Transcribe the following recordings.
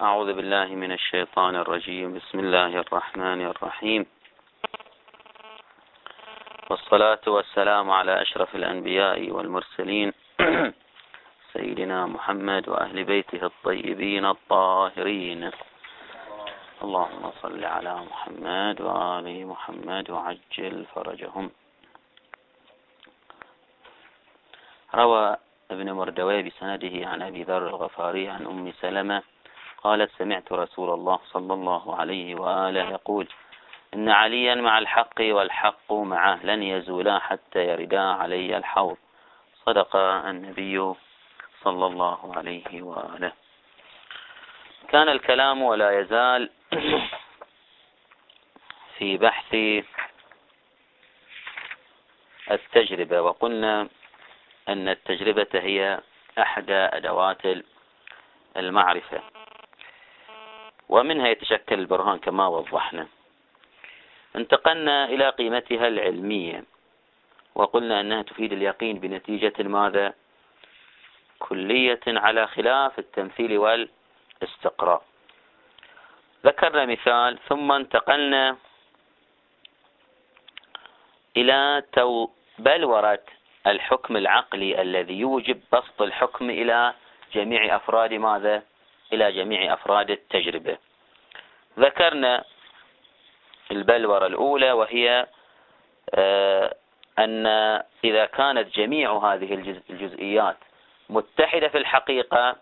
أعوذ بالله من الشيطان الرجيم. بسم الله الرحمن الرحيم، والصلاة والسلام على أشرف الأنبياء والمرسلين سيدنا محمد وأهل بيته الطيبين الطاهرين. اللهم صل على محمد وآل محمد وعجل فرجهم. روى ابن مردويه بسنده عن أبي ذر الغفاري عن أم سلمة قالت: سمعت رسول الله صلى الله عليه وآله يقول: إن عليا مع الحق والحق معه لن يزولا حتى يردا علي الحوض. صدق النبي صلى الله عليه وآله. كان الكلام ولا يزال في بحث التجربة، وقلنا أن التجربة هي أحدى أدوات المعرفة، ومنها يتشكل البرهان كما وضحنا. انتقلنا إلى قيمتها العلمية، وقلنا أنها تفيد اليقين بنتيجة ماذا؟ كلية على خلاف التمثيل والاستقراء. ذكرنا مثال، ثم انتقلنا إلى بلورة الحكم العقلي الذي يوجب بسط الحكم إلى جميع أفراد ماذا؟ إلى جميع أفراد التجربة. ذكرنا البلورة الأولى، وهي أن إذا كانت جميع هذه الجزئيات متحدة في الحقيقة،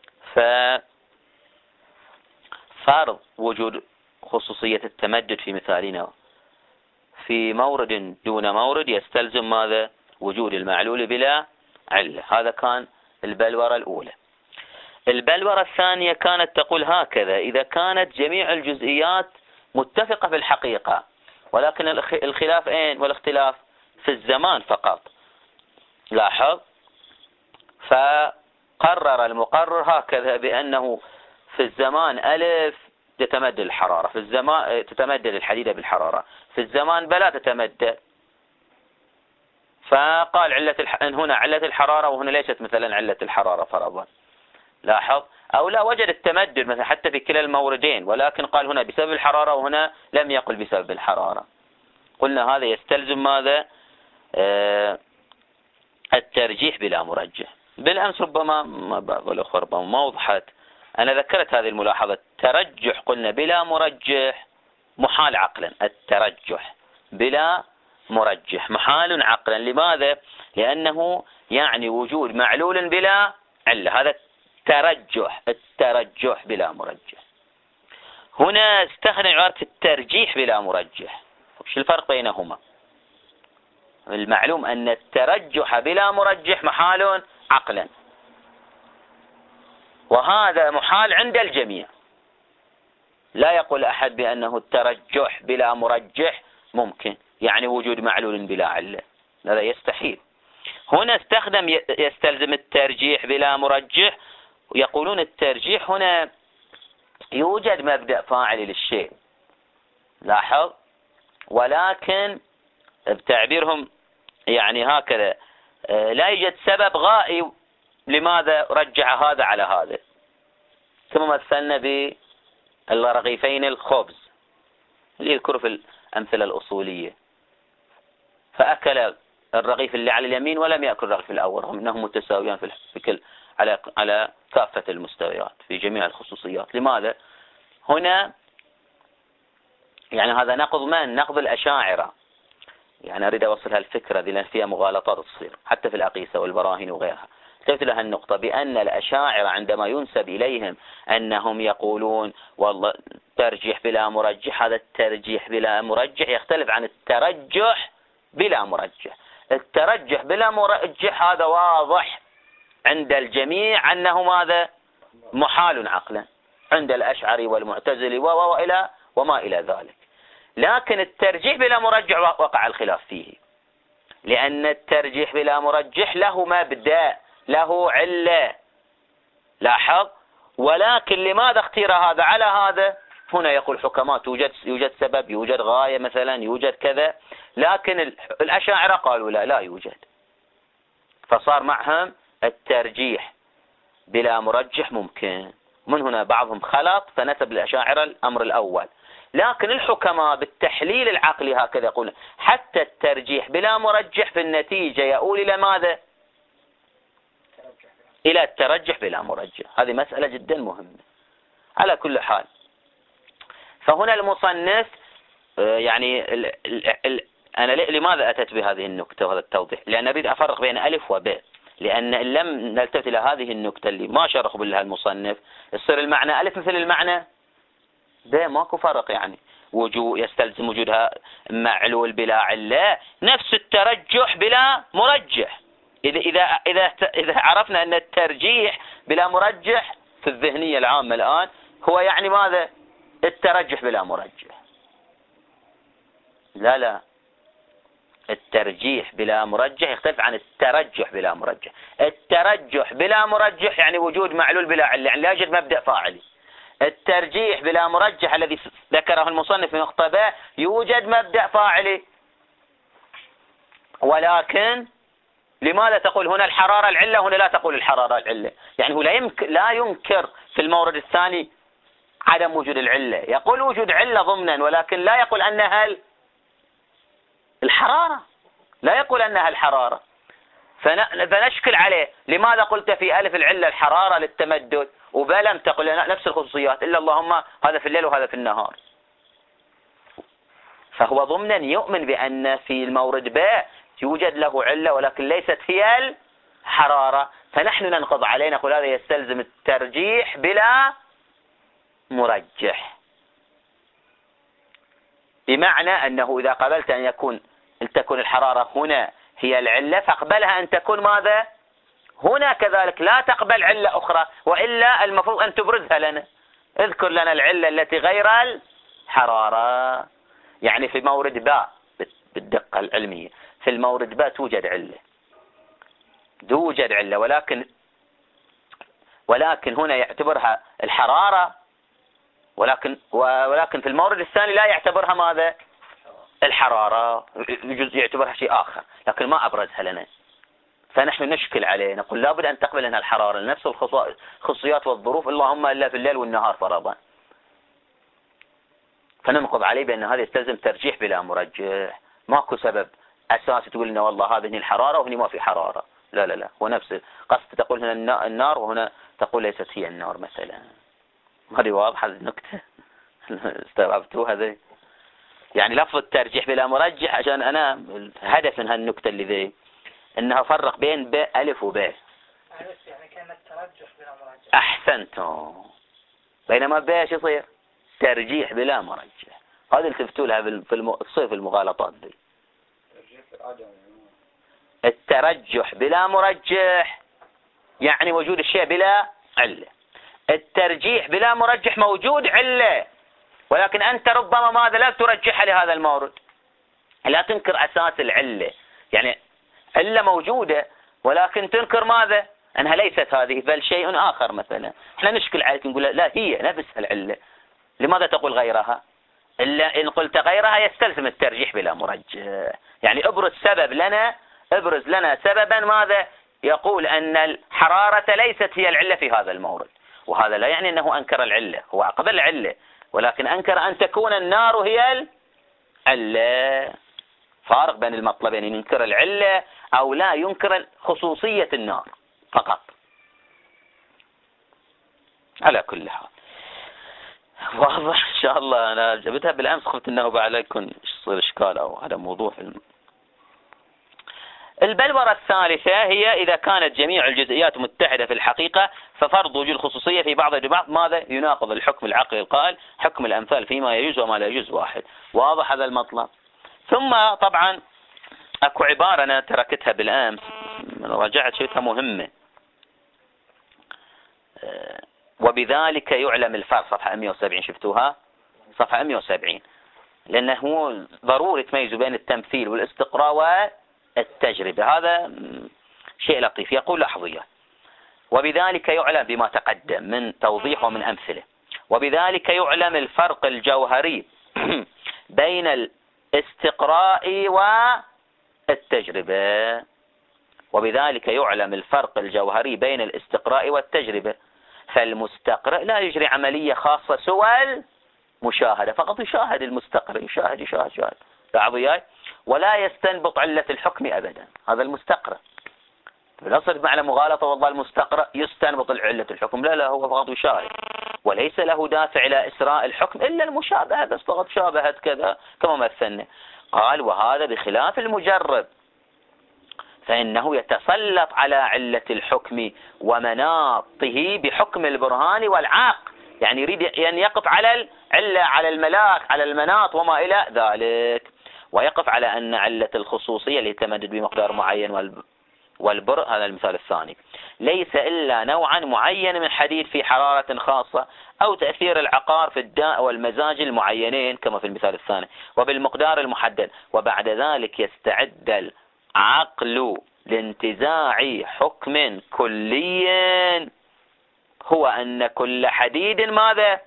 ففرض وجود خصوصية التمدد في مثالنا في مورد دون مورد يستلزم ماذا؟ وجود المعلول بلا علة. هذا كان البلورة الأولى. البلورة الثانية كانت تقول هكذا: إذا كانت جميع الجزئيات متفقة في الحقيقة، ولكن الخلاف أين؟ والاختلاف في الزمان فقط. لاحظ، فقرر المقرر هكذا بأنه في الزمان ألف تتمدد الحرارة، في الزمان تتمدد الحديدة بالحرارة، في الزمان بلا تتمدد. فقال هنا علة الحرارة، وهنا ليست مثلا علة الحرارة فرضا. لاحظ، أو لا وجد التمدد مثلا حتى في كلا الموردين، ولكن قال هنا بسبب الحرارة وهنا لم يقل بسبب الحرارة. قلنا هذا يستلزم ماذا؟ الترجيح بلا مرجح. بالأمس ربما بعض الأخوة ربما ما وضحت، أنا ذكرت هذه الملاحظة. الترجح قلنا بلا مرجح محال عقلا. الترجح بلا مرجح محال عقلا. لماذا؟ لأنه يعني وجود معلول بلا علة. هذا الترجح بلا مرجح. هنا استخدم عبارة الترجيح بلا مرجح. وش الفرق بينهما؟ المعلوم أن الترجح بلا مرجح محال عقلا، وهذا محال عند الجميع. لا يقول أحد بأنه الترجح بلا مرجح ممكن، يعني وجود معلول بلا علة، هذا يستحيل. هنا استخدم يستلزم الترجيح بلا مرجح، ويقولون الترجيح هنا يوجد مبدأ فاعل للشيء. لاحظ، ولكن بتعبيرهم يعني هكذا: لا يوجد سبب غائب لماذا رجع هذا على هذا. ثم مثلنا بالرغيفين الخبز اللي يذكروا في الأمثلة الأصولية، فأكل الرغيف اللي على اليمين ولم يأكل الرغيف الأول، رغم أنهم متساويان في كل على كافة المستويات في جميع الخصوصيات. لماذا؟ هنا يعني هذا نقض من؟ نقض الأشاعرة. يعني أريد أوصل هالفكرة ذي لأن فيها مغالطات تصير حتى في الأقيسة والبراهين وغيرها. مثل هالنقطة بأن الأشاعرة عندما ينسب إليهم أنهم يقولون والله ترجيح بلا مرجح، هذا الترجيح بلا مرجح يختلف عن الترجح بلا مرجح. الترجح بلا مرجح هذا واضح عند الجميع أنه ماذا؟ محال عقلا، عند الأشعري والمعتزلي وما إلى ذلك. لكن الترجيح بلا مرجح وقع الخلاف فيه، لأن الترجيح بلا مرجح له مبدأ، له علة. لاحظ، ولكن لماذا اختير هذا على هذا؟ هنا يقول حكمات يوجد سبب، يوجد غاية مثلا، يوجد كذا، لكن الأشاعرة قالوا لا يوجد. فصار معهم الترجيح بلا مرجح ممكن، من هنا بعضهم خلط فنسب للأشاعرة الأمر الأول. لكن الحكماء بالتحليل العقلي هكذا يقول حتى الترجيح بلا مرجح في النتيجة يؤول إلى ماذا؟ إلى الترجح بلا مرجح. هذه مسألة جدا مهمة. على كل حال، فهنا المصنف يعني أنا لماذا أتت بهذه النكتة وهذا التوضيح؟ لأن أريد أفرق بين ألف وباء، لأن إن لم نلتفت إلى هذه النكتة اللي ما شرح بها المصنف يصير المعنى ألف مثل المعنى باء، ماكو فرق. يعني يستلزم وجودها معلول بلا علة، نفس الترجح بلا مرجح. إذا عرفنا أن الترجيح بلا مرجح في الذهنية العامة الآن هو يعني ماذا؟ الترجح بلا مرجح. لا، الترجيح بلا مرجح يختلف عن الترجح بلا مرجح. الترجح بلا مرجح يعني وجود معلول بلا علة، يعني لا يوجد مبدأ فاعلي. الترجيح بلا مرجح الذي ذكره المصنف في مقتضاه يوجد مبدأ فاعلي. ولكن لماذا تقول هنا الحرارة العلة هنا لا تقول الحرارة العلة؟ يعني هو لا ينكر في المورد الثاني عدم وجود العلة، يقول وجود علة ضمنا، ولكن لا يقول أنها الحرارة، لا يقول أنها الحرارة. فنشكل عليه لماذا قلت في ألف العلة الحرارة للتمدد وباء لم تقل نفس الخصوصيات إلا اللهم هذا في الليل وهذا في النهار؟ فهو ضمنا يؤمن بأن في المورد باء يوجد له علة ولكن ليست هي الحرارة. فنحن ننقض عليه نقول هذا يستلزم الترجيح بلا مرجح، بمعنى أنه إذا قبلت أن تكون الحرارة هنا هي العلة فاقبلها أن تكون ماذا؟ هنا كذلك، لا تقبل علة أخرى، وإلا المفروض أن تبرزها لنا. اذكر لنا العلة التي غير الحرارة. يعني في مورد باء بالدقة العلمية، في المورد باء توجد علة، ولكن هنا يعتبرها الحرارة، ولكن في المورد الثاني لا يعتبرها ماذا؟ الحرارة، يجوز يعتبرها شيء آخر، لكن ما أبرزها لنا. فنحن نشكل عليه نقول لابد أن تقبل أنها الحرارة لنفس الخصوصيات والظروف اللهم إلا في الليل والنهار فرضا. فننقض عليه بأن هذا يستلزم ترجيح بلا مرجح. ماكو سبب أساسي تقول لنا والله هذه الحرارة وهنا ما في حرارة. لا، هو نفس قصد تقول هنا النار وهنا تقول ليست هي النار مثلا. هذه واضحة النكتة؟ استوعبتوها ذي؟ يعني لفظ الترجيح بلا مرجح عشان أنا هدف من هالنكتة اللي ذي إنها فرق بين باء ألف وباء. يعني كان الترجح بلا مرجح. أحسنتم. بينما باء شو يصير؟ ترجيح بلا مرجح. هذه التفتوا لها تصير في المغالطات دي. الترجح بلا مرجح يعني وجود الشيء بلا علة. الترجيح بلا مرجح موجود علة، ولكن أنت ربما ماذا لا ترجحها لهذا المورد، لا تنكر أساس العلة. يعني علة موجودة ولكن تنكر ماذا؟ أنها ليست هذه بل شيء آخر مثلا. احنا نشكل عليك نقول لا هي نفسها العلة، لماذا تقول غيرها؟ إلا إن قلت غيرها يستلزم الترجيح بلا مرجح. يعني ابرز لنا سببا ماذا يقول أن الحرارة ليست هي العلة في هذا المورد. وهذا لا يعني أنه أنكر العلة، هو أقبل العلة ولكن أنكر أن تكون النار هي العلة. فارق بين المطلبين، ينكر العلة أو لا ينكر خصوصية النار فقط. على كل حال واضح إن شاء الله. أنا جبتها بالأمس خفت أنه بعد يكون يصير إشكال أو هذا موضوع. البلورة الثالثة هي إذا كانت جميع الجزئيات متحدة في الحقيقة ففرض وجود خصوصية في بعض البعض ماذا يناقض الحكم العقلي القائل حكم الأمثال فيما يجوز وما لا يجوز واحد. واضح هذا المطلب. ثم طبعا أكو عبارة أنا تركتها بالأمس رجعت شفتها مهمة، وبذلك يعلم الفرق. صفحة 170 شفتوها؟ صفحة 170. لأنه ضروري تميزوا بين التمثيل والاستقراء والتجربة. هذا شيء لطيف. يقول لحظية وبذلك يعلم بما تقدم من توضيح ومن أمثلة. وبذلك يعلم الفرق الجوهري بين الاستقراء والتجربة. وبذلك يعلم الفرق الجوهري بين الاستقراء والتجربة. فالمستقرئ لا يجري عملية خاصة سوى المشاهدة، فقط يشاهد المستقرئ، يشاهد لاحظوا وياي، ولا يستنبط علة الحكم أبدا. هذا المستقرئ لا صرف معنى مغالطة والله المستقرئ يستنبط علة الحكم، لا هو فقط يشاهد، وليس له دافع إلى إسراء الحكم إلا المشابهة، بس فقط شابهت كذا كما مثلنا. قال وهذا بخلاف المجرب، فإنه يتسلط على علة الحكم ومناطه بحكم البرهان والعاق، يعني يريد أن يقف على العلة، على الملاك، على المناط وما إلى ذلك، ويقف على أن علة الخصوصية اللي تمدد بمقدار معين والبر، هذا المثال الثاني، ليس إلا نوعا معين من حديد في حرارة خاصة، أو تأثير العقار في الداء والمزاج المعينين كما في المثال الثاني، وبالمقدار المحدد، وبعد ذلك يستعد العقل لانتزاع حكم كلي هو أن كل حديد ماذا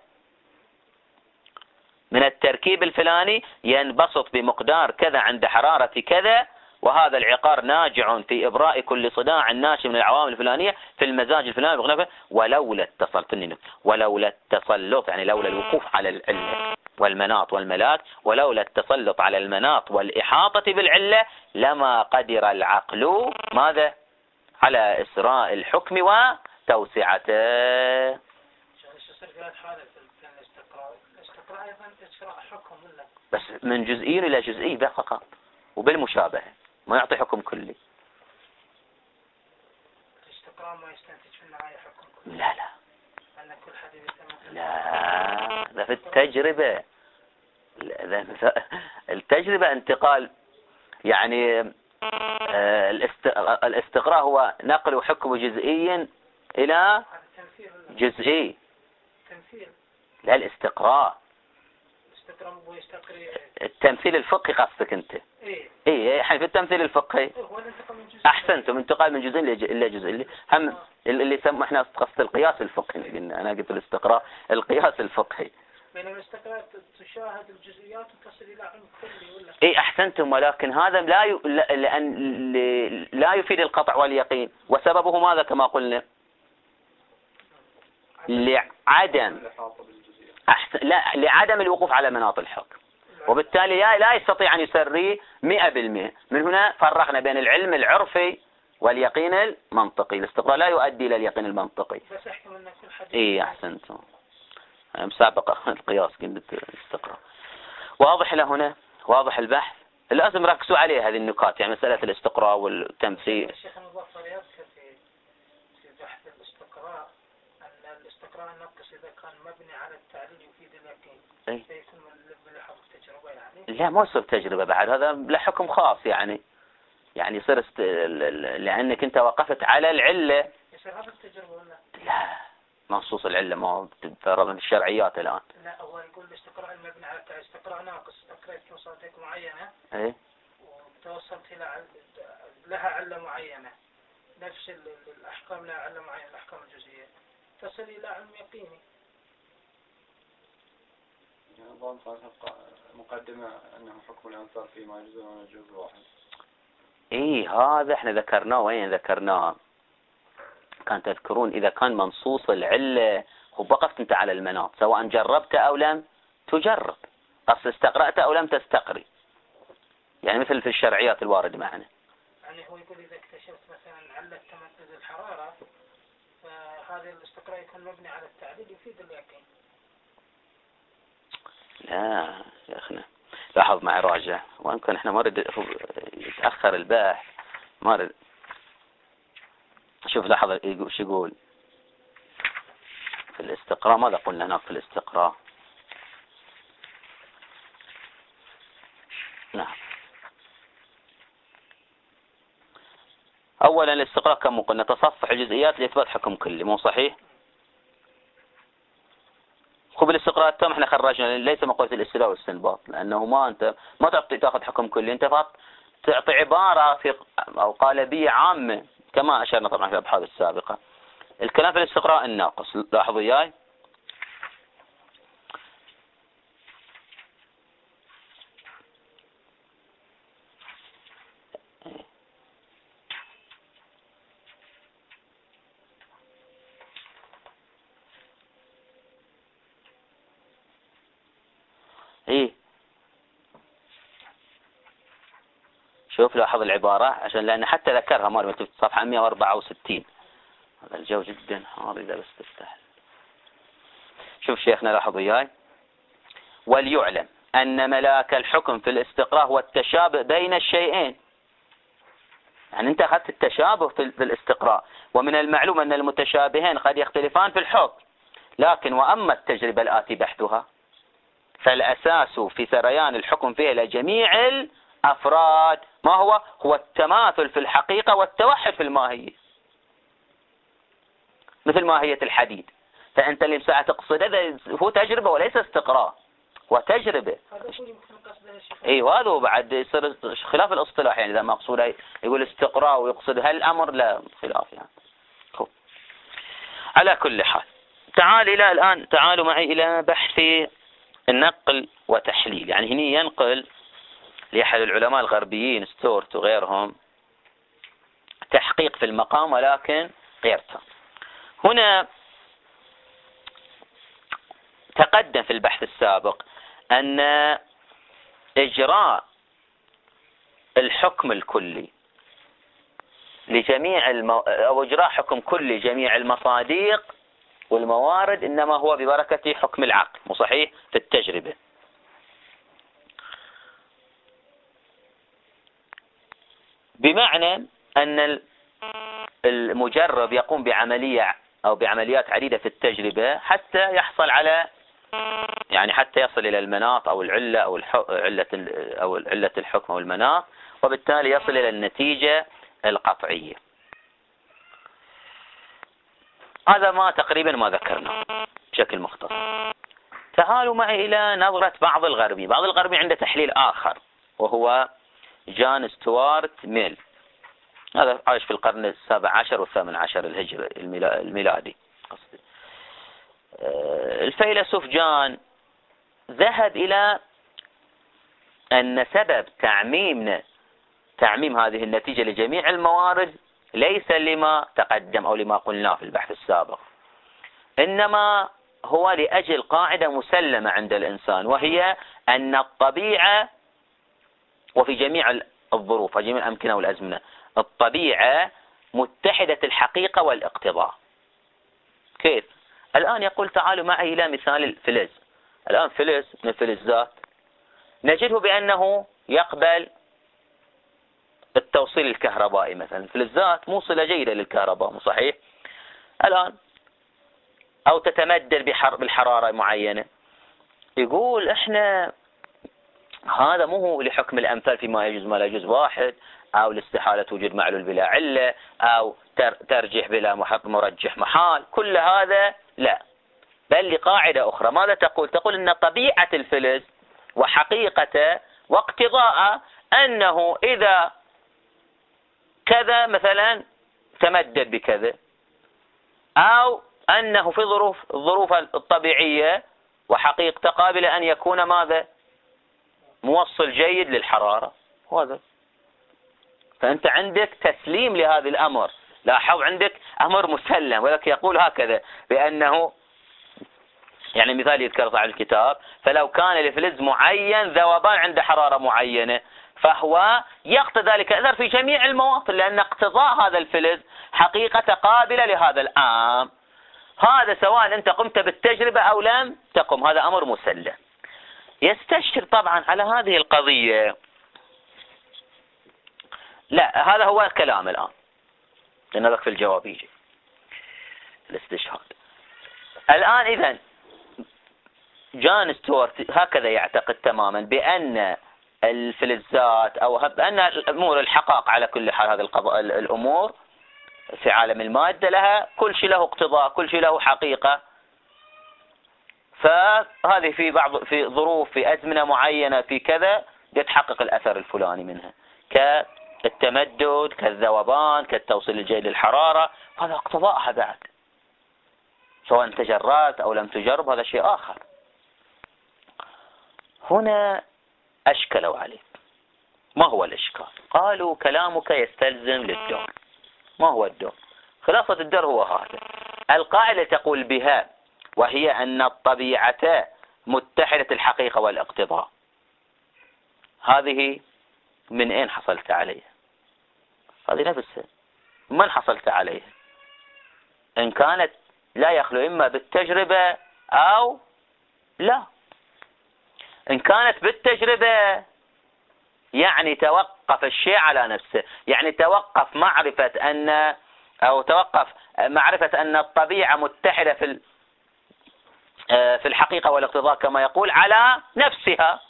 من التركيب الفلاني ينبسط بمقدار كذا عند حرارة كذا، وهذا العقار ناجع في إبراء كل صداع ناشئ من العوامل الفلانية في المزاج الفلاني، ولولا التسلط يعني لولا الوقوف على العلة والمناط والملاك، ولولا التسلط على المناط والإحاطة بالعلة لما قدر العقل ماذا على إسراء الحكم وتوسعته. بس من جزئي إلى جزئي فقط، وبالمشابهة، ما يعطي حكم كلي. الاستقراء ما يستنتج في النهاية حكم كلي. لا أن كل حديث لا، ده في التجربة. التجربة انتقال، يعني الاستقراء هو نقل حكم جزئي إلى جزئي. لا الاستقراء التمثيل الفقهي قصدك انت؟ ايه يعني في التمثيل الفقهي احسنتم، انتقال من جزء الى جزء، هم اللي يسمى احنا قصد القياس الفقهي، انا قلت الاستقراء القياس الفقهي. بينما الاستقراء تشاهد الجزئيات وتصل الى علم كلي ولا؟ ايه احسنتم، ولكن هذا لا يفيد القطع واليقين، وسببه ماذا كما قلنا؟ لعدم الوقوف على مناط الحكم، وبالتالي لا يستطيع أن يسري 100%. من هنا فرقنا بين العلم العرفي واليقين المنطقي. الاستقراء لا يؤدي إلى اليقين المنطقي. بس احكم أن كل حديث ايه احسنتم، مسابقة القياس قلت الاستقراء. واضح لهنا؟ واضح البحث؟ لازم ركزوا عليه هذه النكات، يعني مسألة الاستقراء والتمثيل. الشيخ المظفر يذكر في بحث الاستقراء أن الاستقراء النقص إذا كان مبني على التعليل يفيد اليقين. سيكون من حكم تجربة يعني؟ لا ما يصير تجربة بعد، هذا له حكم خاص يعني يصير لأنك أنت وقفت على العلة. يصير هذا التجربة ولا؟ لا، منصوص العلة ما تتفرض من الشرعيات الآن. لا، هو يقول الاستقراء المبني على استقراء ناقص، استقريت وصلتك معينة ايه وتوصلت إلى لها علة معينة، نفس الأحكام لها علة معينة، الأحكام الجزئية تصل إلى علم يقيني. نظام مقدمة أنه حكم الأنصار فيما يجوز وما يجوز واحد. ايه هذا احنا ذكرناه، وين ذكرناه؟ كان تذكرون إذا كان منصوص العلة وقفت انت على المناط، سواء جربت أو لم تجرب، استقرأت أو لم تستقري، يعني مثل في الشرعيات الوارد معنا. يعني هو يقول إذا اكتشفت مثلا علة تمدد الحرارة، فهذا الاستقراء يكون مبني على التعليل يفيد اليقين. لا يا أخنا لاحظ معي راجع، ويمكن احنا ما نريد يتأخر الباحث، ما نريد. شوف لاحظ شو يقول في الاستقراء، ماذا قلنا هناك في الاستقراء؟ نعم، أولا الاستقراء كم قلنا؟ تصفح الجزئيات لإثبات حكم كلي، مو صحيح؟ خب الاستقراء التام احنا خرجنا، ليس مقولة الاستدلال والاستنباط، لأنه أنت ما تأخذ حكم كلي، أنت فقط تعطي عبارة في أو قالبية عامة كما أشرنا طبعا في الأبحاث السابقة. الكلام في الاستقراء الناقص، لاحظوا إياي. إيه شوف لاحظ العبارة عشان لأن حتى ذكرها مرة في صفحة 164. هذا الجو جدا حار إذا بس تفتح. شوف شيخنا لاحظ وياي. وليعلم أن ملاك الحكم في الاستقراء هو التشابه بين الشيئين. يعني أنت أخذت التشابه في الاستقراء، ومن المعلوم أن المتشابهين قد يختلفان في الحكم، لكن وأما التجربة الآتي بحثها فالأساس في سريان الحكم فيها لجميع الأفراد ما هو التماثل في الحقيقة والتوحد في الماهية، مثل ماهية الحديد. فأنت اللي مساعد تقصد هذا هو تجربة وليس استقراء، وتجربة. اي وهذا هو بعد يصير خلاف الاصطلاح، يعني اذا مقصود يقول استقراء ويقصد هالامر لا خلاف يعني. على كل حال تعالوا معي الى بحث النقل وتحليل. يعني هنا ينقل لأحد العلماء الغربيين ستورت وغيرهم تحقيق في المقام ولكن غير تام. هنا تقدم في البحث السابق أن إجراء الحكم الكلي لجميع أو إجراء حكم كلي جميع المصادق والموارد إنما هو ببركة حكم العقل، مو صحيح في التجربة. بمعنى أن المجرب يقوم بعملية أو بعمليات عديدة في التجربة حتى يحصل على يعني حتى يصل إلى المناط أو العلة أو علة الحكم أو المناط، وبالتالي يصل إلى النتيجة القطعية. هذا ما تقريبا ما ذكرناه بشكل مختصر. تعالوا معي إلى نظرة بعض الغربي عنده تحليل آخر، وهو جان ستوارت ميل. هذا عايش في القرن 17 و18 الهجري الميلادي قصدي. الفيلسوف جان ذهب إلى أن سبب تعميم هذه النتيجة لجميع الموارد ليس لما تقدم أو لما قلناه في البحث السابق، إنما هو لأجل قاعدة مسلمة عند الإنسان، وهي أن الطبيعة وفي جميع الظروف وجميع الأمكنة والأزمنة الطبيعة متحدة الحقيقة والاقتضاء. كيف؟ الآن يقول تعالوا معي إلى مثال الفلز. الآن فلز من الفلزات نجده بأنه يقبل التوصيل الكهربائي مثلا. الفلزات موصلة جيدة للكهرباء، مو صحيح؟ الآن أو تتمدد بالحرارة معينة. يقول إحنا هذا مو هو لحكم الأمثال فيما يجوز ما لا يجوز واحد، أو لاستحالة وجود معلول بلا علة، أو ترجيح بلا مرجح محال، كل هذا لا، بل لقاعدة أخرى. ماذا تقول؟ تقول أن طبيعة الفلز وحقيقته واقتضاءه أنه إذا كذا مثلا تمدد بكذا، أو أنه في الظروف الطبيعية وحقيقته قابلة أن يكون ماذا؟ موصل جيد للحرارة. هذا فأنت عندك تسليم لهذا الأمر. لاحظ عندك أمر مسلم، ولكن يقول هكذا بأنه يعني مثال يذكر صاحب الكتاب: فلو كان لفلز معين ذوبان عند حرارة معينة فهو يقتضي ذلك أثر في جميع المواطن، لأن اقتضاء هذا الفلز حقيقة قابلة لهذا الأمر. هذا سواء أنت قمت بالتجربة أو لم تقم، هذا أمر مسلم. يستشكل طبعا على هذه القضية. لا، هذا هو الكلام الآن، لنذكر في الجواب يجي الاستشهاد. الآن إذن جان ستوارت هكذا يعتقد تماما بأن الفلزات أو بأن الأمور الحقائق على كل حال، هذا الأمور في عالم المادة لها كل شيء له اقتضاء، كل شيء له حقيقة. فهذه في ظروف في أزمنة معينة في كذا يتحقق الأثر الفلاني منها، كالتمدد، كالذوبان، كالتوصيل الجيد للحرارة. هذا اقتضاءها بعد، سواء تجربت أو لم تجرب هذا شيء آخر. هنا أشكلوا عليه. ما هو الإشكال؟ قالوا كلامك يستلزم للدور. ما هو الدور؟ خلاصة الدور هو هذا: القاعدة تقول بها، وهي أن الطبيعة متحدة الحقيقة والاقتضاء، هذه من أين حصلت عليها؟ هذه نفسها من حصلت عليها؟ إن كانت لا يخلو إما بالتجربة أو لا. إن كانت بالتجربة يعني توقف الشيء على نفسه، يعني توقف معرفة أن الطبيعة متحدة في الحقيقة والاقتضاء كما يقول على نفسها.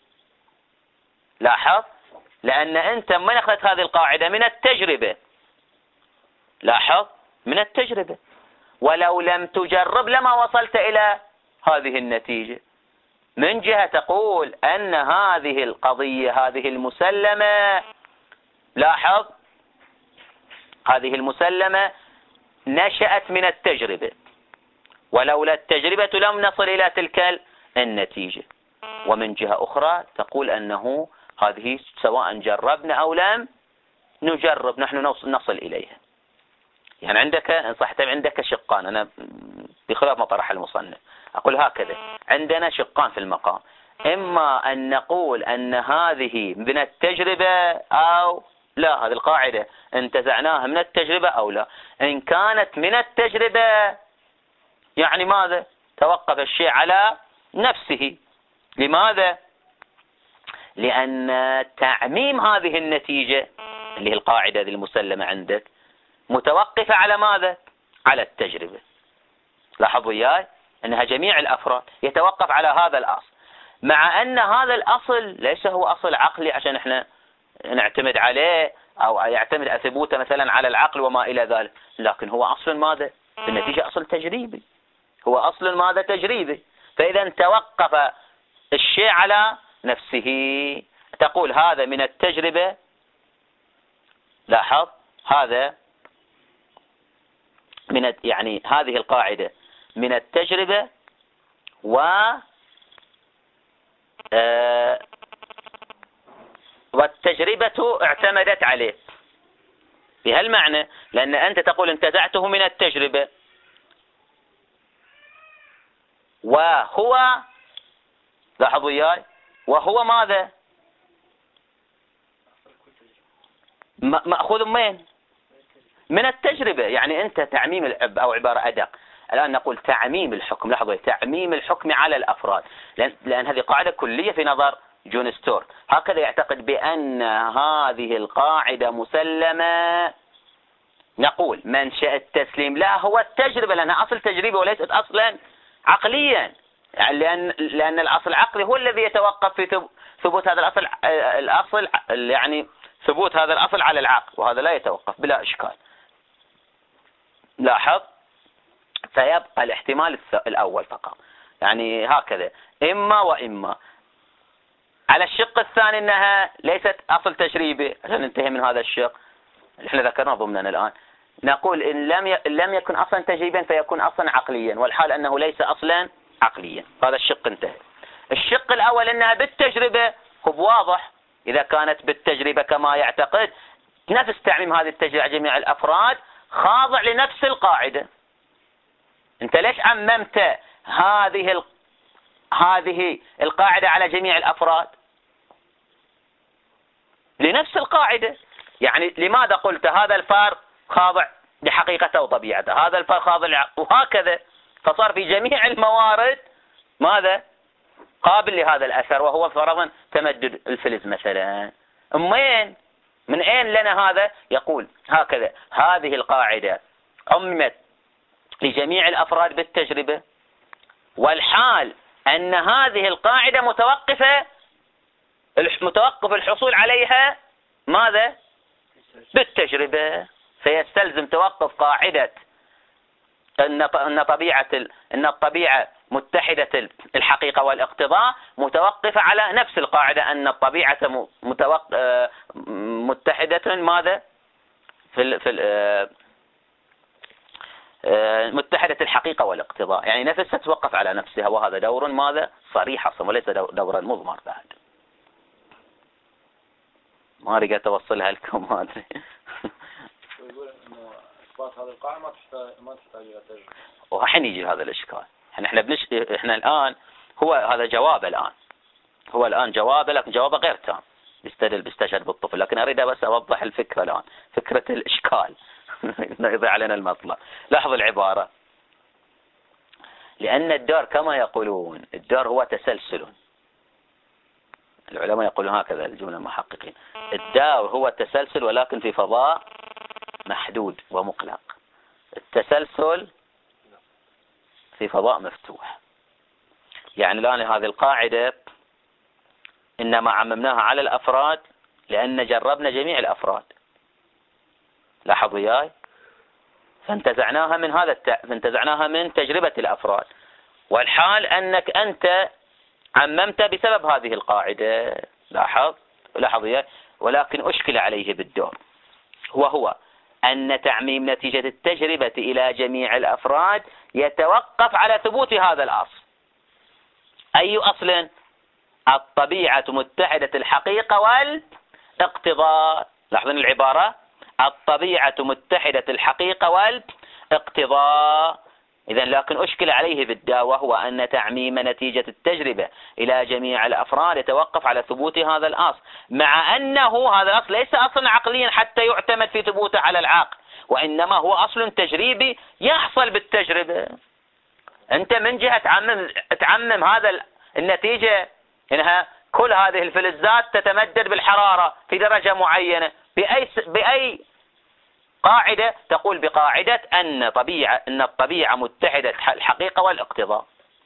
لاحظ، لأن أنت من أخذت هذه القاعدة من التجربة. لاحظ، من التجربة، ولو لم تجرب لما وصلت إلى هذه النتيجة. من جهة تقول أن هذه القضية، هذه المسلمة، لاحظ، هذه المسلمة نشأت من التجربة، ولولا التجربة لم نصل إلى تلك النتيجة. ومن جهة أخرى تقول أنه هذه سواء جربنا أو لم نجرب نحن نصل إليها. يعني عندك شقان، أنا بخلاف ما طرح المصنف أقول هكذا، عندنا شقان في المقام، إما أن نقول أن هذه من التجربة أو لا، هذه القاعدة انتزعناها من التجربة أو لا. إن كانت من التجربة يعني ماذا؟ توقف الشيء على نفسه. لماذا؟ لأن تعميم هذه النتيجة اللي هي القاعدة هذه المسلمة عندك متوقفة على ماذا؟ على التجربة. لاحظوا وياي أنها جميع الأفراد يتوقف على هذا الأصل، مع أن هذا الأصل ليس هو أصل عقلي عشان احنا نعتمد عليه أو يعتمد ثبوته مثلا على العقل وما إلى ذلك، لكن هو أصل ماذا؟ بالنتيجة أصل تجريبي، هو أصل ماذا؟ تجريبي. فإذا توقف الشيء على نفسه، تقول هذا من التجربة. لاحظ، هذا يعني هذه القاعدة من التجربة والتجربة اعتمدت عليه بهالمعنى، لأن أنت تقول انتزعته من التجربة، وهو، لاحظوا وياي، وهو ماذا؟ مأخوذ من التجربة. يعني أنت تعميم أو عبارة أدق، الآن نقول تعميم الحكم. لاحظوا، تعميم الحكم على الأفراد، لأن هذه قاعدة كلية في نظر جون ستورت، هكذا يعتقد بأن هذه القاعدة مسلمة. نقول منشأ التسليم لا هو التجربة، لأنها أصل تجريبي وليست أصلا عقليا، لأن الأصل العقلي هو الذي يتوقف في ثبوت هذا الأصل يعني ثبوت هذا الأصل على العقل، وهذا لا يتوقف بلا إشكال. لاحظ، فيبقى الاحتمال الأول فقط، يعني هكذا إما وإما. على الشق الثاني أنها ليست أصل تجريبي، عشان ننتهي من هذا الشق اللي احنا ذكرنا ضمننا الآن، نقول إن لم يكن أصلا تجريبيا فيكون أصلا عقليا، والحال أنه ليس أصلا عقليا. هذا الشق انتهى. الشق الأول أنها بالتجربة، هو واضح إذا كانت بالتجربة كما يعتقد، نفس تعميم هذه التجربة جميع الأفراد خاضع لنفس القاعدة. أنت ليش عممت هذه القاعدة على جميع الأفراد؟ لنفس القاعدة. يعني لماذا قلت هذا الفار خاضع لحقيقته وطبيعته، هذا الفار خاضع وهكذا، فصار في جميع الموارد ماذا؟ قابل لهذا الأثر، وهو فرضا تمدد الفلز مثلا. من أين لنا هذا؟ يقول هكذا، هذه القاعدة عممت لجميع الأفراد بالتجربة، والحال أن هذه القاعدة متوقف الحصول عليها ماذا؟ بالتجربة. فيستلزم توقف قاعدة أن الطبيعة متحدة الحقيقة والاقتضاء متوقفة على نفس القاعدة أن الطبيعة متحدة ماذا؟ متحدة الحقيقة والاقتضاء، يعني نفسها توقف على نفسها، وهذا دور ماذا؟ صريح أصلا، وليس دورا مضمر بعد. ما رجعت توصلها لكم، ما أدري. يقول إنه إثبات هذه القاعدة ما تحتاج إلى تجربة. وحين يجي هذا الإشكال، احنا الآن هو هذا جواب الآن، هو الآن جوابه، لكن جوابه غير تام، يستدل بيستشهد بالطفل. لكن أريد بس أوضح الفكرة الآن، فكرة الإشكال يضيع علينا المطلع. لاحظ العبارة، لأن الدار كما يقولون الدار هو تسلسل، العلماء يقولون هكذا الجملة المحققين، الدار هو التسلسل ولكن في فضاء محدود ومقلق، التسلسل في فضاء مفتوح. يعني الآن هذه القاعدة إنما عممناها على الأفراد لأن جربنا جميع الأفراد، لاحظ وياي، فانتزعناها من تجربة الأفراد، والحال أنك أنت عممت بسبب هذه القاعدة، لاحظ وياي، ولكن أشكل عليه بالدور، وهو أن تعميم نتيجة التجربة إلى جميع الأفراد يتوقف على ثبوت هذا الأصل. أي أصل؟ الطبيعة متحدة الحقيقة والاقتضاء. لاحظون العبارة، الطبيعة متحدة الحقيقة والاقتضاء. إذن لكن أشكل عليه بالداء، وهو أن تعميم نتيجة التجربة إلى جميع الأفراد يتوقف على ثبوت هذا الأصل، مع أنه هذا الأصل ليس أصلا عقليا حتى يعتمد في ثبوته على العقل، وإنما هو أصل تجريبي يحصل بالتجربة. أنت من جهة تعمم هذا النتيجة إنها كل هذه الفلزات تتمدد بالحرارة في درجة معينة، بأي قاعدة؟ تقول بقاعدة أن الطبيعة متحدة الحقيقة والاقتضاء.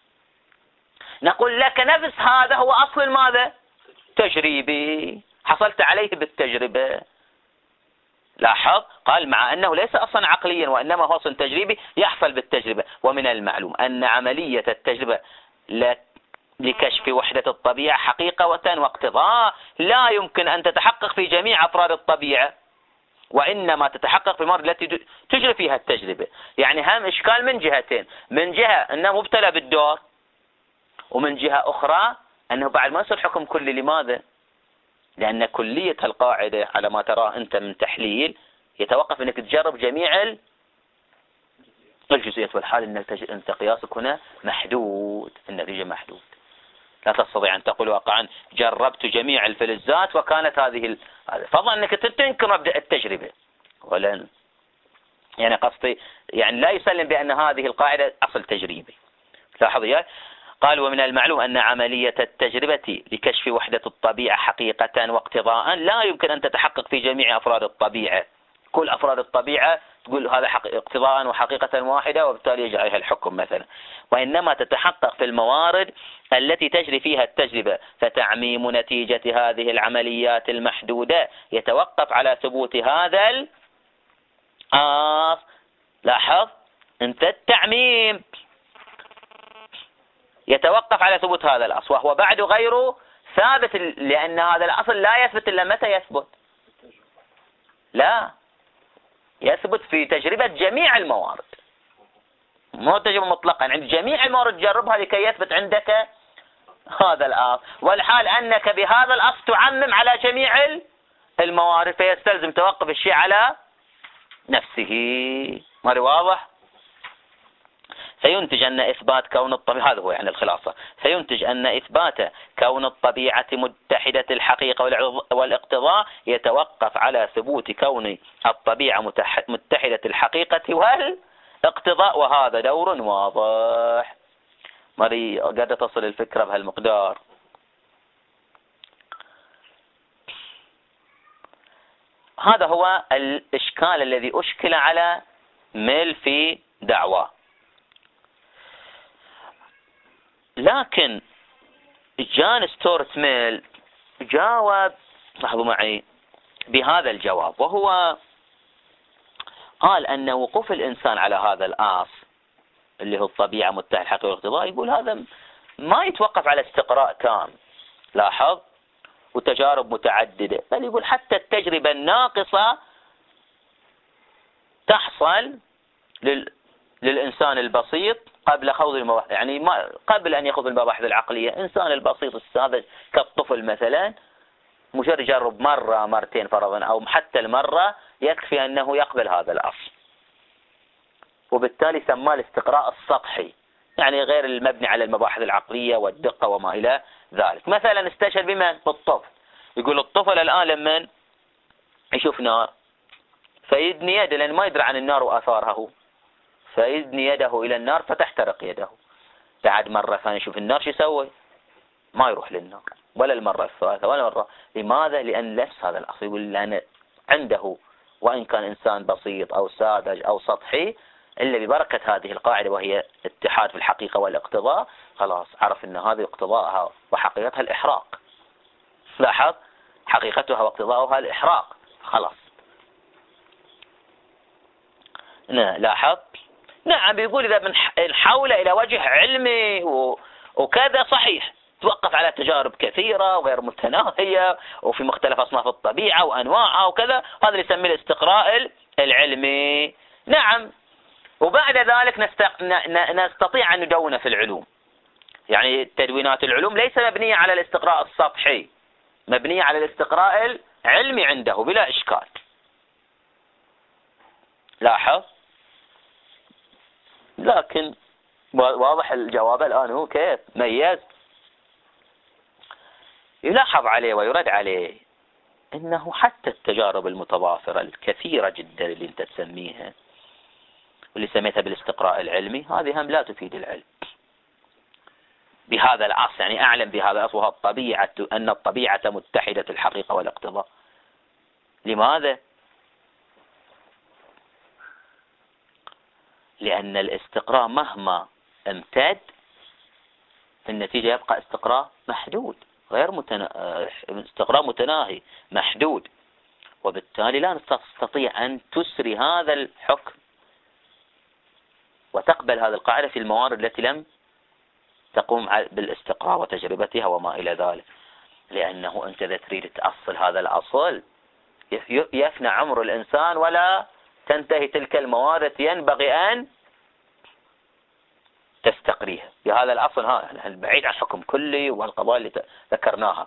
نقول لك نفس هذا هو أصل ماذا؟ تجريبي، حصلت عليه بالتجربة. لاحظ، قال مع أنه ليس أصلا عقليا وإنما هو أصل تجريبي يحصل بالتجربة. ومن المعلوم أن عملية التجربة لكشف وحدة الطبيعة حقيقة واقتضاء لا يمكن أن تتحقق في جميع أفراد الطبيعة، وإنما تتحقق في الموارد التي تجري فيها التجربة. يعني هم إشكال من جهتين، من جهة أنه مبتلى بالدور، ومن جهة أخرى أنه بعد ما يصير حكم كلي. لماذا؟ لأن كلية القاعدة على ما تراه أنت من تحليل يتوقف أنك تجرب جميع الجزئيات، والحال أنت قياسك هنا محدود، النتيجة محدود. لا تستطيع أن تقول واقعا جربت جميع الفلزات وكانت هذه فضلا أنك تنكر مبدأ التجربة، ولا يعني قصدي يعني لا يسلم بأن هذه القاعدة أصل تجريبي. لاحظ يا قال ومن المعلوم أن عملية التجربة لكشف وحدة الطبيعة حقيقة واقتضاء لا يمكن أن تتحقق في جميع أفراد الطبيعة. كل أفراد الطبيعة تقول هذا اقتضاء وحقيقة واحدة وبالتالي يجري عليها الحكم مثلا، وإنما تتحقق في الموارد التي تجري فيها التجربة. فتعميم نتيجة هذه العمليات المحدودة يتوقف على ثبوت هذا الأصل. لاحظ أنت، التعميم يتوقف على ثبوت هذا الأصل، وهو بعد غير ثابت، لأن هذا الأصل لا يثبت إلا متى يثبت؟ لا يثبت في تجربة جميع الموارد، مو تجربة مطلقا، عند جميع الموارد تجربها لكي يثبت عندك هذا الأصل، والحال أنك بهذا الأصل تعمم على جميع الموارد، فيستلزم توقف الشيء على نفسه. ماري واضح؟ سينتج أن إثبات كون الطبيعة، هذا هو يعني الخلاصة، سينتج أن إثبات كون الطبيعة متحدة الحقيقة والاقتضاء يتوقف على ثبوت كون الطبيعة متحدة الحقيقة والاقتضاء، وهذا دور واضح. ماري قد تصل الفكرة بهالمقدار. هذا هو الإشكال الذي أشكل على ميل في دعوة. لكن جان ستورت ميل جاوب، لاحظوا معي، بهذا الجواب، وهو قال أن وقوف الإنسان على هذا الأصل اللي هو الطبيعة متحدة الحقيقة والاقتضاء، يقول هذا ما يتوقف على استقراء تام، لاحظ، وتجارب متعددة، بل يقول حتى التجربة الناقصة تحصل للإنسان البسيط قبل خوض المباحث، يعني قبل أن يخوض المباحث العقلية. إنسان البسيط هذا كالطفل مثلا، مجرد يجرب مرة مرتين فرضا أو حتى المرة يكفي أنه يقبل هذا الأصل، وبالتالي سماه الاستقراء السطحي. يعني غير المبني على المباحث العقلية والدقة وما إلى ذلك. مثلا استشهد بمن؟ بالطفل. يقول الطفل الآن لما يشوف نار فيدني يده، لأن ما يدري عن النار وآثارها، فيدني يده إلى النار فتحترق يده. بعد مرة ثانية يشوف النار شو يسوي؟ ما يروح للنار، ولا المرة الثالثة ولا مرة. لماذا؟ لأن نفس هذا الأصل يقول لأن عنده، وإن كان إنسان بسيط أو ساذج أو سطحي، إلا ببركة هذه القاعدة وهي اتحاد في الحقيقة والاقتضاء، خلاص عرف أن هذه اقتضاءها وحقيقتها الإحراق. لاحظ، حقيقتها واقتضاءها الإحراق، خلاص. لاحظ، نعم. بيقول إذا بنحول إلى وجه علمي وكذا صحيح، توقف على تجارب كثيرة وغير متناهية وفي مختلف أصناف الطبيعة وأنواعها وكذا، هذا اللي يسميه الاستقراء العلمي. نعم. وبعد ذلك نستطيع أن ندون في العلوم. يعني تدوينات العلوم ليس مبنية على الاستقراء السطحي، مبنية على الاستقراء العلمي عنده بلا إشكال. لاحظ، لكن واضح الجواب الآن هو كيف ميز. يلاحظ عليه ويرد عليه إنه حتى التجارب المتضافرة الكثيرة جدا اللي أنت تسميها واللي سميتها بالاستقراء العلمي، هذه هم لا تفيد العلم بهذا الأصل. يعني أعلم بهذا الأصل، الطبيعة، أن الطبيعة متحدة الحقيقة والاقتضاء. لماذا؟ لأن الاستقراء مهما امتد في النتيجة يبقى استقراء محدود، غير استقراء متناهي محدود، وبالتالي لا تستطيع أن تسري هذا الحكم وتقبل هذه القاعدة في الموارد التي لم تقوم بالاستقراء وتجربتها وما إلى ذلك. لأنه أنت إذا تريد تأصل هذا الأصل يفنى عمر الإنسان ولا تنتهي تلك الموارد، ينبغي أن تستقريها بهذا الأصل هذا البعيد عن حكم كلي والقضايا اللي ذكرناها،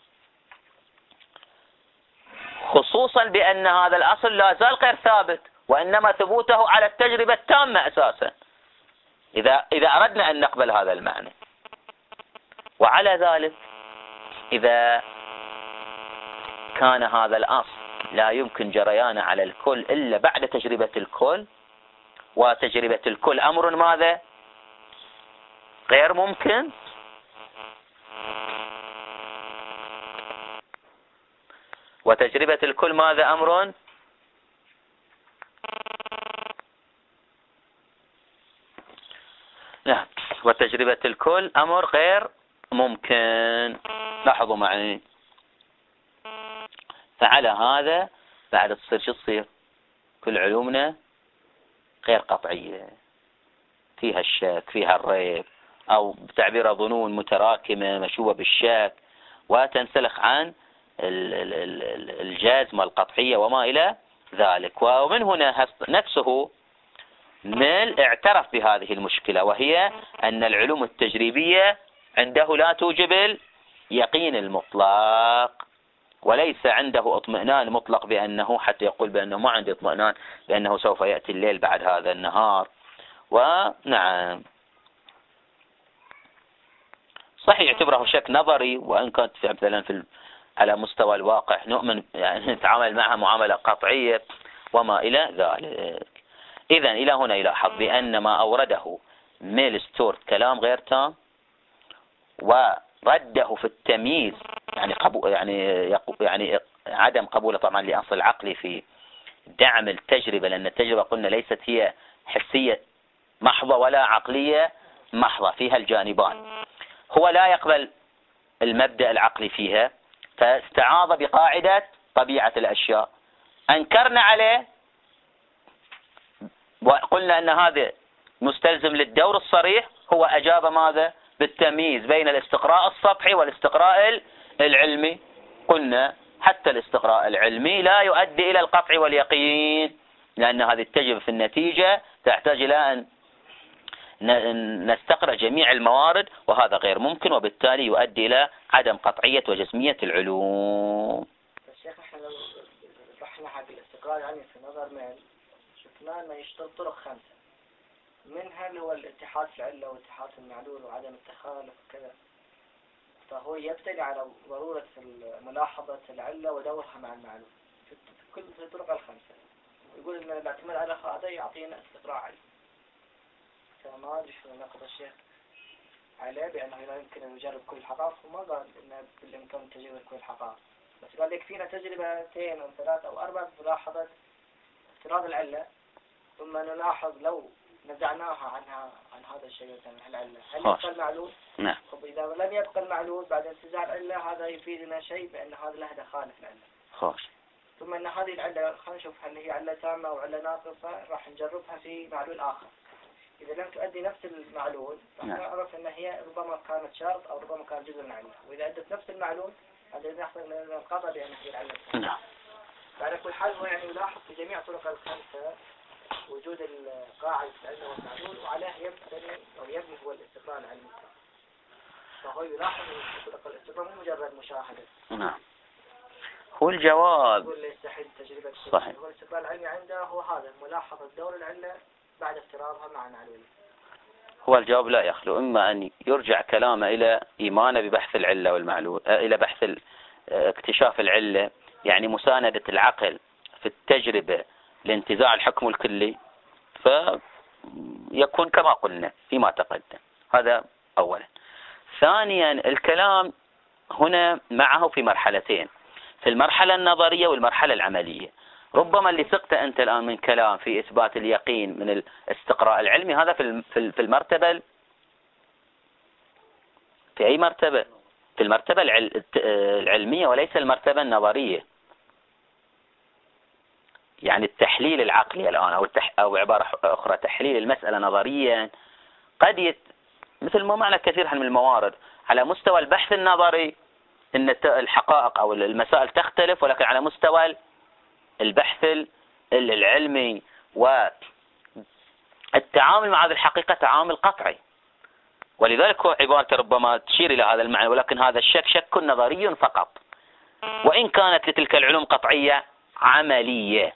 خصوصا بأن هذا الأصل لا زال غير ثابت، وإنما ثبوته على التجربة التامة أساسا إذا أردنا أن نقبل هذا المعنى. وعلى ذلك إذا كان هذا الأصل لا يمكن جريانه على الكل إلا بعد تجربة الكل، وتجربة الكل أمر ماذا؟ غير ممكن. وتجربة الكل ماذا؟ أمر نعم، وتجربة الكل أمر غير ممكن. لاحظوا معي. فعلى هذا بعد تصير شو تصير؟ كل علومنا غير قطعية، فيها الشك، فيها الريب، أو بتعبير ظنون متراكمة مشوبة بالشك، وتنسلخ عن الجازمة القطعية وما إلى ذلك. ومن هنا نفسه ميل اعترف بهذه المشكلة، وهي أن العلوم التجريبية عنده لا توجب اليقين المطلق، وليس عنده اطمئنان مطلق بأنه، حتى يقول بأنه ما عنده اطمئنان بأنه سوف يأتي الليل بعد هذا النهار. ونعم صحيح يعتبره شك نظري، وإن كانت مثلا على مستوى الواقع نؤمن يعني نتعامل معها معاملة قطعية وما إلى ذلك. إذن إلى هنا يلاحظ بأن ما أورده ميل ستورت كلام غير تام، ورده في التمييز يعني عدم قبوله طبعا لأصل العقل في دعم التجربة، لأن التجربة قلنا ليست هي حسية محضة ولا عقلية محضة، فيها الجانبان. هو لا يقبل المبدأ العقلي فيها، فاستعاض بقاعدة طبيعة الأشياء. أنكرنا عليه وقلنا أن هذا مستلزم للدور الصريح، هو أجاب ماذا؟ بالتمييز بين الاستقراء السطحي والاستقراء العلمي. قلنا حتى الاستقراء العلمي لا يؤدي إلى القطع واليقين، لأن هذه التجربة في النتيجة تحتاج إلى أن نستقرأ جميع الموارد، وهذا غير ممكن، وبالتالي يؤدي إلى عدم قطعية وجسمية العلوم. الشيخ احنا لو رحنا حق الاستقراء العلمي في نظر ميل، شفنا انه يشتغل طرق 5 منها اللي هو الاتحاد في العلة واتحاد في المعلول وعدم التخالف وكذا. فهو يبتني على ضرورة ملاحظة العلة ودورها مع المعلول في كل الطرق الخمسة، ويقول إن الاعتماد على هذا يعطينا استقراء علمي. فما أدري شو نقد الشيخ عليه بأنه لا يمكن أن نجرب كل الحقائق، وما قال إن بالإمكان تجربة كل الحقائق، بس قال يكفينا تجربتين أو ثلاث أو أربع ملاحظة افتراض العلة، ثم نلاحظ لو نزعناها عن هذا الشيء مثلا العلة هل يبقى المعلول؟ نعم. طب إذا لم يبقى المعلول بعد انتزاع العلة هذا يفيدنا شيء بأن هذا له دخال في العلة. خوش. ثم أن هذه العلة خلينا نشوف هل هي علة تامة أو علة ناقصة، راح نجربها في معلول آخر. إذا لم تؤدي نفس المعلول راح نعرف أن هي ربما كانت شرط أو ربما كانت جزء من العلة، وإذا أدت نفس المعلول هذا يحصل من القطع بأن هي العلة. نعم. على كل حال هو يعني يلاحظ في جميع طرق الخمسة وجود القاعدة العلة والمعلول، وعليها يبني هو الاستقراء العلمي. فهو يلاحظ طرق الاستقراء مو مجرد مشاهدة. نعم. هو الجواب يقول يستحيل تجربة. صحيح. هو الاستقراء العلمي عنده هو هذا ملاحظة دور العلة بعد افتراضها مع المعلول. هو الجواب لا يخلو إما أن يرجع كلامه إلى إيمانه ببحث العلة والمعلول، إلى بحث اكتشاف العلة، يعني مساندة العقل في التجربة لانتزاع الحكم الكلي، فيكون كما قلنا فيما تقدم. هذا أولا. ثانيا الكلام هنا معه في مرحلتين، في المرحلة النظرية والمرحلة العملية. ربما اللي سقته أنت الآن من كلام في إثبات اليقين من الاستقراء العلمي هذا في المرتبة، في أي مرتبة؟ في المرتبة العلمية وليس المرتبة النظرية. يعني التحليل العقلي الآن أو عبارة أخرى تحليل المسألة نظريا قد مثل ما معنا كثير من الموارد على مستوى البحث النظري إن الحقائق أو المسائل تختلف، ولكن على مستوى البحث العلمي والتعامل مع هذه الحقيقة تعامل قطعي. ولذلك هو عبارته ربما تشير إلى هذا المعنى، ولكن هذا الشك شك نظري فقط، وإن كانت لتلك العلوم قطعية عملية.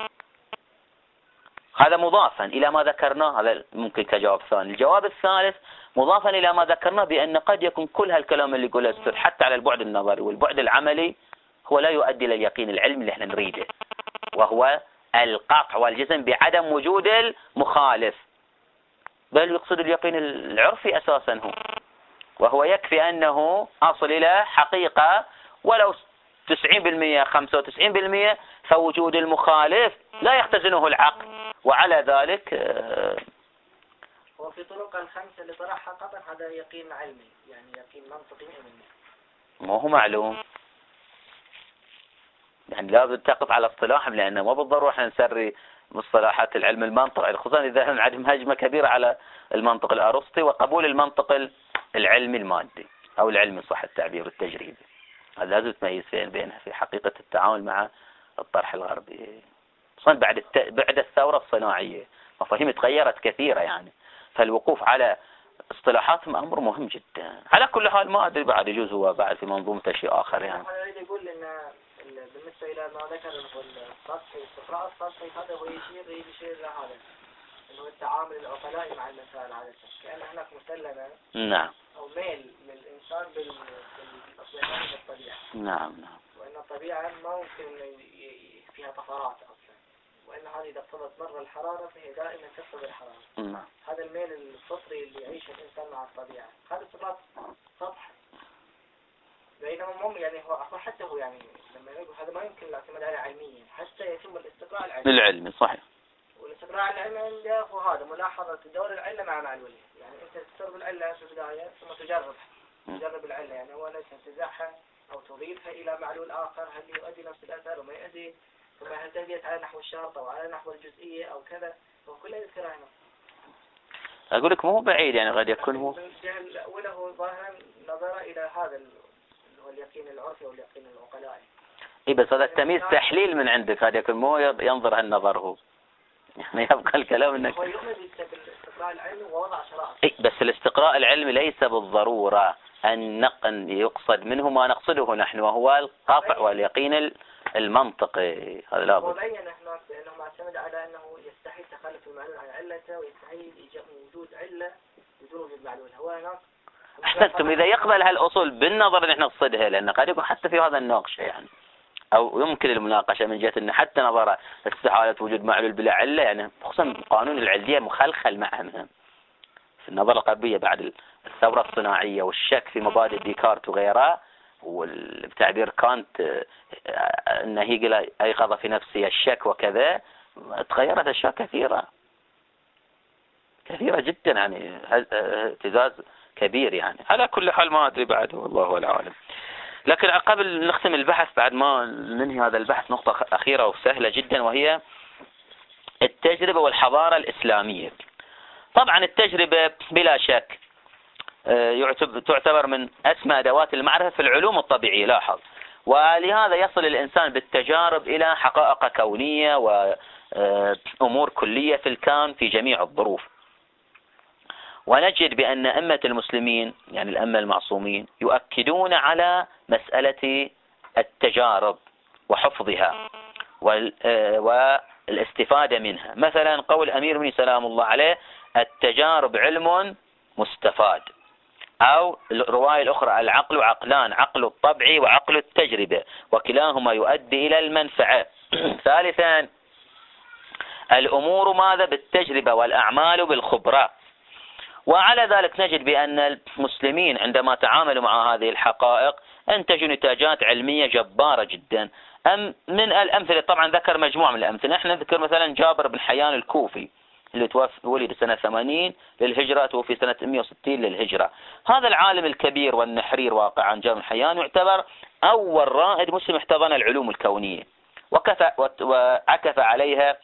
هذا مضافا إلى ما ذكرناه، هذا ممكن كجواب ثاني. الجواب الثالث مضافا إلى ما ذكرناه بأن قد يكون كل هالكلام اللي يقوله الأستاذ حتى على البعد النظري والبعد العملي هو لا يؤدي إلى اليقين العلمي اللي احنا نريده، وهو القطع والجزم بعدم وجود المخالف، بل يقصد اليقين العرفي أساسا هو، وهو يكفي أنه أصل إلى حقيقة ولو 90% 95%، فوجود المخالف لا يختزنه العقل، وعلى ذلك وفي طرق الخمسة اللي طرحها قطعا هذا يقين علمي، يعني يقين منطقي علمي. ما هو معلوم، يعني لازم تقف على اصطلاحهم، لأنه ما بالضرورة احنا نسري مصطلحات العلم المنطقي، خصوصا إذا هم عندهم هجمة كبيرة على المنطق الأرسطي وقبول المنطق العلمي المادي أو العلمي صح التعبير التجريبي. هذا لازم تميز بينها في حقيقة التعامل مع الطرح الغربي، خصوصا بعد الثورة الصناعية مفاهيم تغيرت كثيرة يعني، فالوقوف على اصطلاحاتهم أمر مهم جدا. على كل حال ما أدري بعد يجوز هو بعد في منظومة شيء آخر يعني. أنا أريد أقول إن بالنسبة إلى ما ذكر السطحي الاستقراء السطحي هذا هو يشير إلى هذا إنه التعامل العقلائي مع المسائل عادة، كأن هناك مسلمة نعم أو ميل للإنسان بالأصليات بالطبيعة. نعم وإن الطبيعة ما ممكن فيها طفرات أصلا، وإن هذه إذا اقتضت مر الحرارة فهي دائما تقتضي الحرارة. نعم. هذا الميل الفطري اللي يعيشه الإنسان مع الطبيعة، هذا استقراء سطحي. بينما مهم يعني هو حتى هو يعني لما يقول هذا ما يمكن الاعتماد عليه علميا حتى يتم الاستقراء العلمي صحيح. والاستقراء العلمي هو هذا ملاحظة دور العلة مع معلولها، يعني أنت تستقرب العلة في البداية ثم تجرب العلة، يعني أولا تنتزعها أو تضيفها إلى معلول آخر هل يؤدي نفس الأثر وما يؤدي، ثم هل تبيت على نحو الشرط أو على نحو الجزئية أو كذا، وكل هذه الكلام أقول لك مو بعيد يعني قد يكون هو الجهة الأولى هو ظاهرا نظر إلى هذا هو اليقين العرفي أو اليقين العقلائي. إيه بس هذا التمييز تحليل من عندك، هذا يكون مو ينظر هالنظر هو يعني يبقى الكلام انك هو يؤمن بالاستقراء العلمي ووضع شرائط. إيه بس الاستقراء العلمي ليس بالضرورة أن يقصد منه ما نقصده نحن، وهو القطع واليقين المنطقي. هذا لا بد. وبين هناك بأنه معتمد على أنه يستحيل تخلف المعلول على علته ويستحيل وجود علة بدون وجود معلول. هو هناك أحسنتم. إذا يقبل هالأصول بالنظر نحن نقصدها، لأن قد يكون حتى في هذا الناقش يعني، أو يمكن المناقشة من جهة أن حتى نظر استحالة وجود معلول بلا علة، يعني خصوصا قانون العلية مخلخل معهم في النظرة الغربية بعد الثورة الصناعية والشك في مبادئ ديكارت وغيره، والتعبير كانت أن هيجل أيقظ في نفسه الشك وكذا، تغيرت أشياء كثيرة جدا، يعني اهتزاز كبير يعني. على كل حال ما أدري بعد، والله العالم. لكن قبل نختم البحث، بعد ما ننهي هذا البحث، نقطة أخيرة وسهلة جدا، وهي التجربة والحضارة الإسلامية. طبعا التجربة بلا شك تعتبر من أسمى أدوات المعرفة في العلوم الطبيعية، لاحظ، ولهذا يصل الإنسان بالتجارب إلى حقائق كونية وأمور كلية في الكون في جميع الظروف. ونجد بأن أئمة المسلمين، يعني الأئمة المعصومين، يؤكدون على مسألة التجارب وحفظها والاستفادة منها. مثلا قول أمير المؤمنين سلام الله عليه: التجارب علم مستفاد. أو الرواية الأخرى: العقل عقلان، عقل الطبع وعقل التجربة، وكلاهما يؤدي إلى المنفعة. ثالثا: الأمور ماذا؟ بالتجربة، والأعمال بالخبرة. وعلى ذلك نجد بأن المسلمين عندما تعاملوا مع هذه الحقائق انتجوا نتاجات علمية جبارة جدا. من الأمثلة، طبعا ذكر مجموعة من الأمثلة، نحن نذكر مثلا جابر بن حيان الكوفي اللي ولد سنة 80 للهجرة، توفي سنة 160 للهجرة. هذا العالم الكبير والنحرير واقعا جابر بن حيان يعتبر أول رائد مسلم احتضن العلوم الكونية وعكف عليها،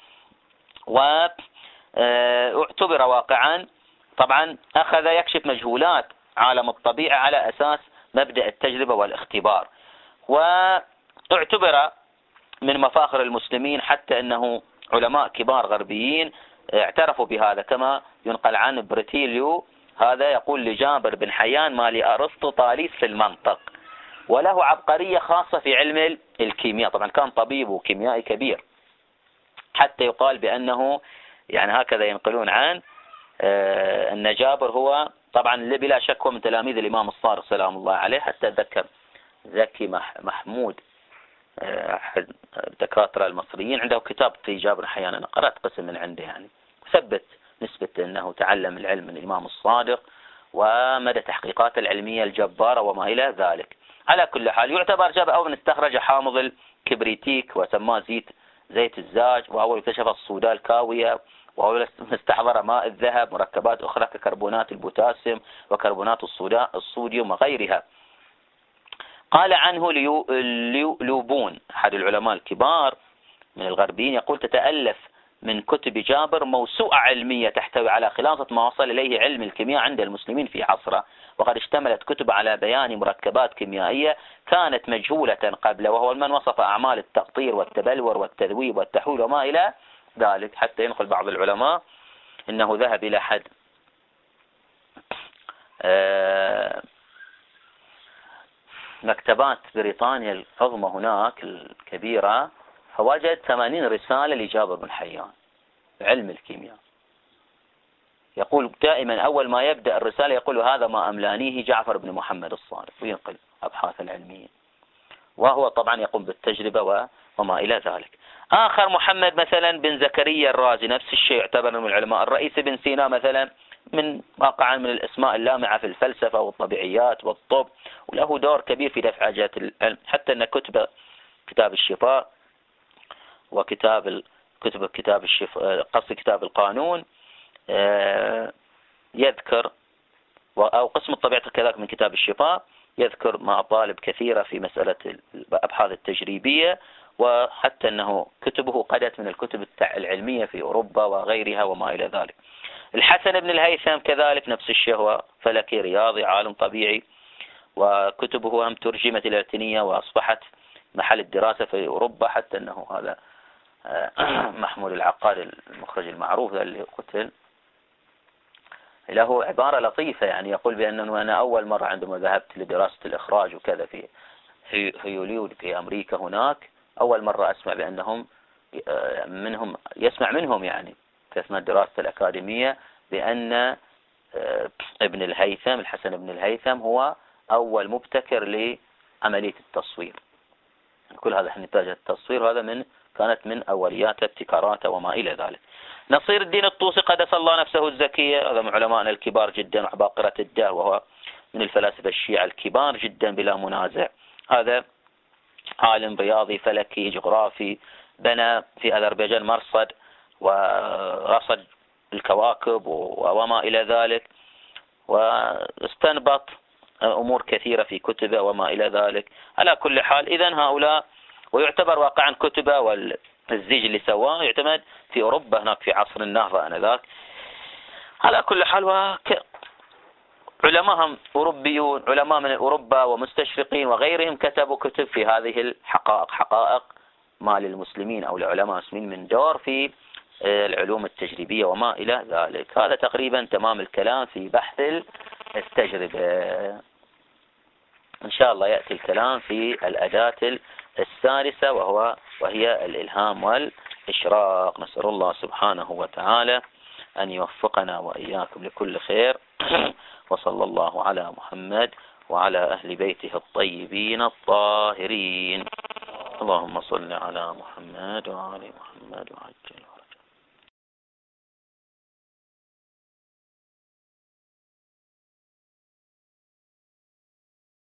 واعتبر واقعا، طبعا أخذ يكشف مجهولات عالم الطبيعة على أساس مبدأ التجربة والاختبار، واعتبر من مفاخر المسلمين، حتى أنه علماء كبار غربيين اعترفوا بهذا، كما ينقل عن بريتيليو، هذا يقول لجابر بن حيان: ما لأرسطو طاليس في المنطق. وله عبقرية خاصة في علم الكيمياء، طبعا كان طبيب وكيميائي كبير، حتى يقال بأنه، يعني هكذا ينقلون عن أن جابر هو طبعا بلا شك هو من تلاميذ الإمام الصادق سلام الله عليه. حتى ذكر زكي محمود أحد الدكاترة المصريين عنده كتاب في جابر حيان، أنا قرأت قسم من عنده، يعني ثبت نسبة أنه تعلم العلم من الإمام الصادق ومدى تحقيقات العلمية الجبارة وما إلى ذلك. على كل حال يعتبر جابر أول من استخرج حامض الكبريتيك وسماه زيت الزاج، وأول اكتشف الصودا الكاوية، وأول استحضر ماء الذهب، مركبات أخرى ككربونات البوتاسيوم وكربونات الصوديوم وغيرها. قال عنه ليوبون أحد العلماء الكبار من الغربيين، يقول: تتألف من كتب جابر موسوعة علمية تحتوي على خلاصة ما وصل إليه علم الكيمياء عند المسلمين في عصره، وقد اشتملت كتب على بيان مركبات كيميائية كانت مجهولة قبله، وهو من وصف أعمال التقطير والتبلور والتذويب والتحويل وما إلى ذلك. حتى ينقل بعض العلماء إنه ذهب إلى حد مكتبات بريطانيا العظمى هناك الكبيرة، فوجد 80 رسالة لجابر بن حيان علم الكيمياء. يقول دائما أول ما يبدأ الرسالة يقول: هذا ما أملانيه جعفر بن محمد الصادق، وينقل أبحاث العلمية، وهو طبعا يقوم بالتجربة وما إلى ذلك. آخر محمد مثلا بن زكريا الرازي، نفس الشيء، يعتبر من العلماء. الرئيس بن سينا مثلا من واقعا من الأسماء اللامعة في الفلسفة والطبيعيات والطب، وله دور كبير في دفع حاجات العلم، حتى أن كتاب الشفاء وكتاب الشفاء، قصد كتاب القانون، يذكر، أو قسم الطبيعة كذلك من كتاب الشفاء، يذكر مطالب كثيرة في مسألة الأبحاث التجريبية، وحتى أنه كتبه قدت من الكتب العلمية في أوروبا وغيرها وما إلى ذلك. الحسن بن الهيثم كذلك نفس الشيء، هو فلكي رياضي عالم طبيعي، وكتبه هم ترجمت إلى اللاتينية وأصبحت محل الدراسة في أوروبا، حتى أنه هذا محمود العقاد المخرج المعروف اللي قتل، له عبارة لطيفة، يعني يقول بأنه أنا أول مرة عندما ذهبت لدراسة الإخراج وكذا في هوليوود في أمريكا، هناك أول مرة أسمع بأنهم يسمع منهم يعني ذكرت أثناء الدراسة الأكاديمية بأن ابن الهيثم الحسن بن الهيثم هو أول مبتكر لعملية التصوير. كل هذا نتاج التصوير، وهذا كانت من أوليات ابتكاراته وما إلى ذلك. نصير الدين الطوسي قدس الله نفسه الزكية، هذا من علمائنا الكبار جدا وعباقرة الدهر، وهو من الفلاسفة الشيعة الكبار جدا بلا منازع. هذا عالم رياضي فلكي جغرافي، بنى في أذربيجان مرصد ورصد الكواكب وما إلى ذلك، واستنبط أمور كثيرة في كتبه وما إلى ذلك. على كل حال إذن هؤلاء، ويعتبر واقعا كتبه والزيج اللي سواه يعتمد في أوروبا هناك في عصر النهضة آنذاك. على كل حال علماء أوروبيون، علماء من أوروبا ومستشرقين وغيرهم كتبوا كتب في هذه الحقائق، حقائق ما للمسلمين أو لعلماء المسلمين من دور في العلوم التجريبية وما إلى ذلك. هذا تقريبا تمام الكلام في بحث التجربة. إن شاء الله يأتي الكلام في الأداة الثالثة وهي الإلهام والإشراق. نسأل الله سبحانه وتعالى أن يوفقنا وإياكم لكل خير، وصلى الله على محمد وعلى أهل بيته الطيبين الطاهرين. اللهم صل على محمد وعلى محمد وعجل